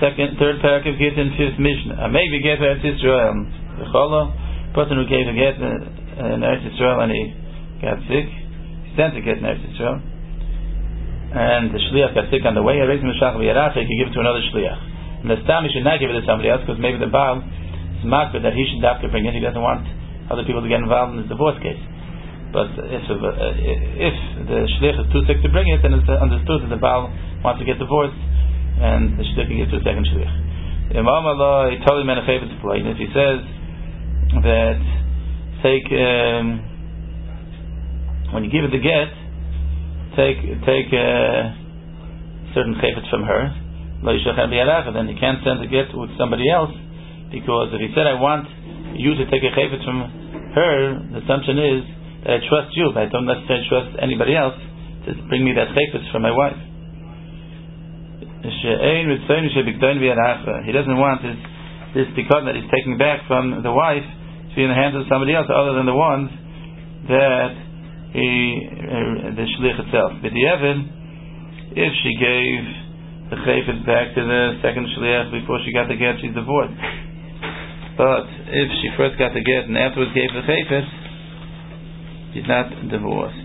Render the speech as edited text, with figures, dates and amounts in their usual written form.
third parak of Gittin, fifth Mishnah. Maybe get to Eretz Yisrael. The Chola, person who gave a get in Eretz Yisrael and he got sick, he sent a get in Eretz Yisrael, and the shliach got sick on the way. He could give it to another shliach. And the stam, he should not give it to somebody else because maybe the Baal is makbid that he should have to bring it. He doesn't want other people to get involved in his divorce case. But if the shliach is too sick to bring it, then it's understood that the Baal wants to get divorced, and the shliach can give to a second shliach. If he says that when you give it the get, take certain chayfetz from her, then you can't send the get with somebody else, because if he said I want you to take a chayfetz from her, the assumption is that I trust you, but I don't necessarily trust anybody else to bring me that chayfetz from my wife. He doesn't want this tikkun that he's taking back from the wife to be in the hands of somebody else other than the ones that the shlich itself. But if she gave the chayfetz back to the second shliach before she got the get, she's divorced. But if she first got the get and afterwards gave the chayfetz, she's not divorced.